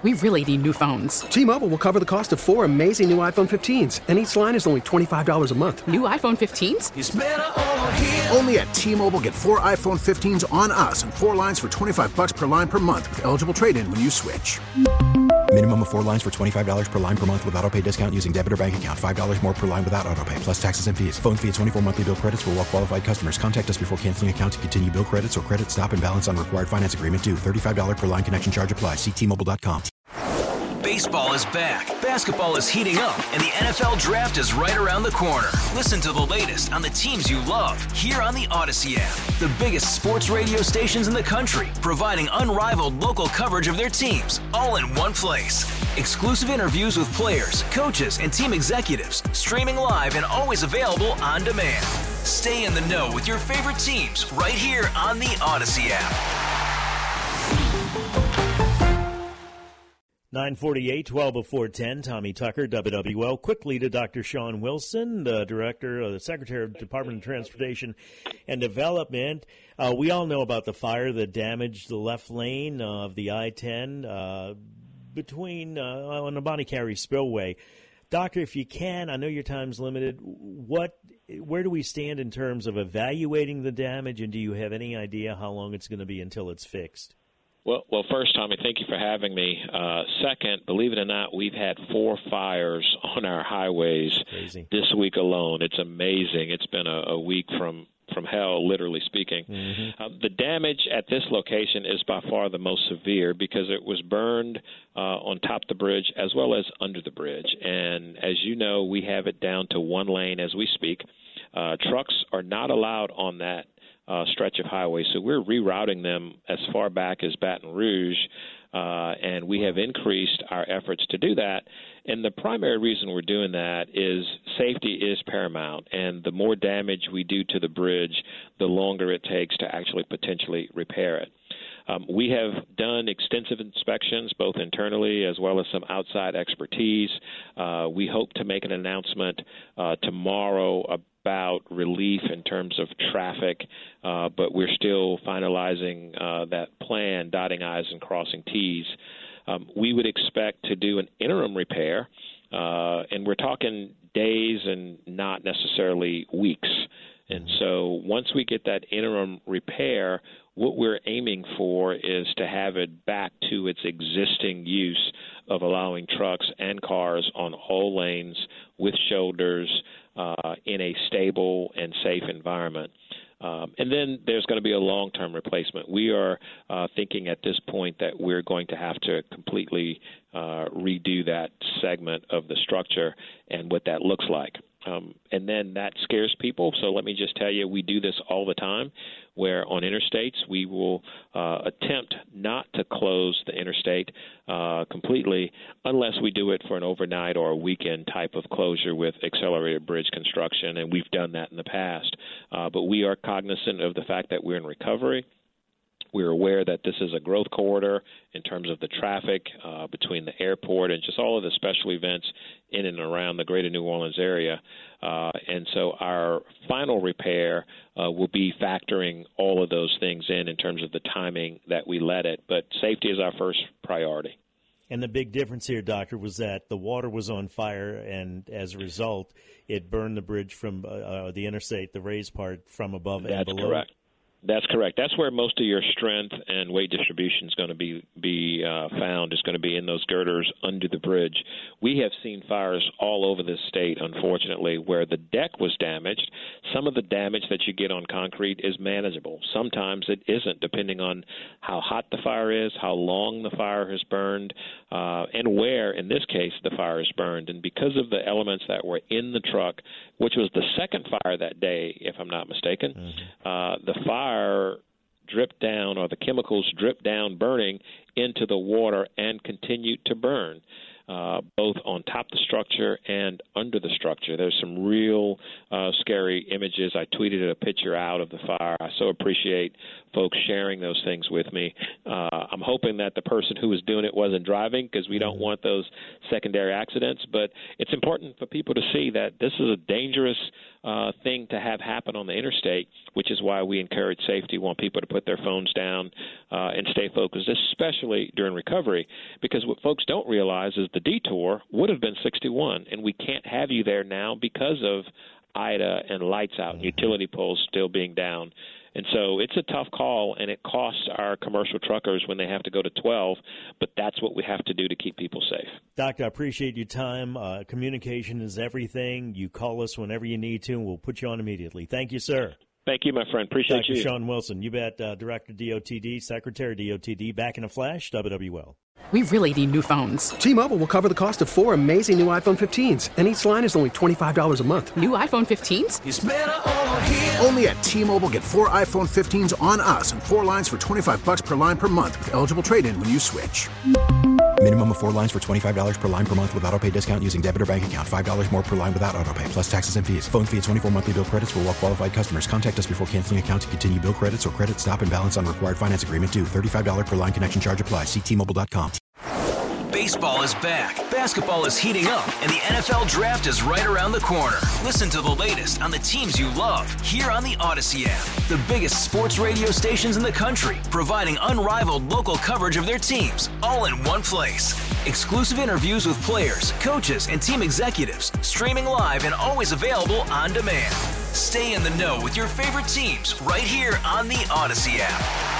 We really need new phones. T-Mobile will cover the cost of 4 amazing new iPhone 15s, and each line is only $25 a month. New iPhone 15s? It's better over here. Only at T-Mobile, get 4 iPhone 15s on us and 4 lines for $25 per line per month with eligible trade-in when you switch. Minimum of 4 lines for $25 per line per month with autopay discount using debit or bank account. $5 more per line without autopay, plus taxes and fees. Phone fee at 24 monthly bill credits for well-qualified customers. Contact us before canceling account to continue bill credits or credit stop and balance on required finance agreement due. $35 per line connection charge applies. See T-Mobile.com. Baseball is back, basketball is heating up, and the NFL Draft is right around the corner. Listen to the latest on the teams you love here on the Odyssey app. The biggest sports radio stations in the country, providing unrivaled local coverage of their teams, all in one place. Exclusive interviews with players, coaches, and team executives, streaming live and always available on demand. Stay in the know with your favorite teams right here on the Odyssey app. 9:48, 12 before 10. Tommy Tucker, WWL. Quickly to Dr. Sean Wilson, the the Secretary of Department of Transportation and Development. We all know about the fire that damaged the left lane of the I-10 between on the Bonnie Carey Spillway. Doctor, if you can, I know your time's limited. Where do we stand in terms of evaluating the damage, and do you have any idea how long it's going to be until it's fixed? Well, first, Tommy, thank you for having me. Second, believe it or not, we've had 4 fires on our highways this week alone. It's amazing. It's been a week from hell, literally speaking. Mm-hmm. The damage at this location is by far the most severe because it was burned on top of the bridge as well as under the bridge. And as you know, we have it down to 1 lane as we speak. Trucks are not allowed on that stretch of highway, so we're rerouting them as far back as Baton Rouge, and we have increased our efforts to do that. And the primary reason we're doing that is safety is paramount, and the more damage we do to the bridge, the longer it takes to actually potentially repair it. We have done extensive inspections, both internally as well as some outside expertise. We hope to make an announcement tomorrow about relief in terms of traffic, but we're still finalizing that plan, dotting I's and crossing T's. We would expect to do an interim repair, and we're talking days and not necessarily weeks. And so once we get that interim repair, what we're aiming for is to have it back to its existing use of allowing trucks and cars on all lanes with shoulders in a stable and safe environment. And then there's going to be a long-term replacement. We are thinking at this point that we're going to have to completely redo that segment of the structure and what that looks like. And then that scares people. So let me just tell you, we do this all the time, where on interstates we will attempt not to close the interstate completely unless we do it for an overnight or a weekend type of closure with accelerated bridge construction, and we've done that in the past. But we are cognizant of the fact that we're in recovery. We're aware that this is a growth corridor in terms of the traffic between the airport and just all of the special events in and around the greater New Orleans area. And so our final repair will be factoring all of those things in terms of the timing that we let it. But safety is our first priority. And the big difference here, Doctor, was that the water was on fire, and as a result, it burned the bridge from the interstate, the raised part, from above and below. That's correct. That's correct. That's where most of your strength and weight distribution is going to be found. Is going to be in those girders under the bridge. We have seen fires all over this state, unfortunately, where the deck was damaged. Some of the damage that you get on concrete is manageable. Sometimes it isn't, depending on how hot the fire is, how long the fire has burned, and where, in this case, the fire is burned. And because of the elements that were in the truck, which was the second fire that day, if I'm not mistaken, the fire dripped down, or the chemicals dripped down burning into the water and continued to burn, both on top of the structure and under the structure. There's some real scary images. I tweeted a picture out of the fire. I so appreciate folks sharing those things with me. I'm hoping that the person who was doing it wasn't driving, because we don't want those secondary accidents. But it's important for people to see that this is a dangerous thing to have happen on the interstate, which is why we encourage safety, want people to put their phones down and stay focused, especially during recovery, because what folks don't realize is the detour would have been 61, and we can't have you there now because of Ida and lights out and utility poles still being down. And so it's a tough call, and it costs our commercial truckers when they have to go to 12, but that's what we have to do to keep people safe. Doctor, I appreciate your time. Communication is everything. You call us whenever you need to, and we'll put you on immediately. Thank you, sir. Thank you, my friend. Appreciate Dr. you. Shawn Wilson, you bet, Director DOTD, Secretary DOTD, back in a flash, WWL. We really need new phones. T-Mobile will cover the cost of 4 amazing new iPhone 15s, and each line is only $25 a month. New iPhone 15s? It's better over here. Only at T-Mobile, get 4 iPhone 15s on us and 4 lines for $25 per line per month with eligible trade-in when you switch. Minimum of 4 lines for $25 per line per month with autopay discount using debit or bank account. $5 more per line without autopay, plus taxes and fees. Phone fee at 24 monthly bill credits for well-qualified customers. Contact us before canceling account to continue bill credits or credit stop and balance on required finance agreement due. $35 per line connection charge applies. See T-Mobile.com. Baseball is back, basketball is heating up, and the NFL Draft is right around the corner. Listen to the latest on the teams you love here on the Odyssey app. The biggest sports radio stations in the country, providing unrivaled local coverage of their teams, all in one place. Exclusive interviews with players, coaches, and team executives, streaming live and always available on demand. Stay in the know with your favorite teams right here on the Odyssey app.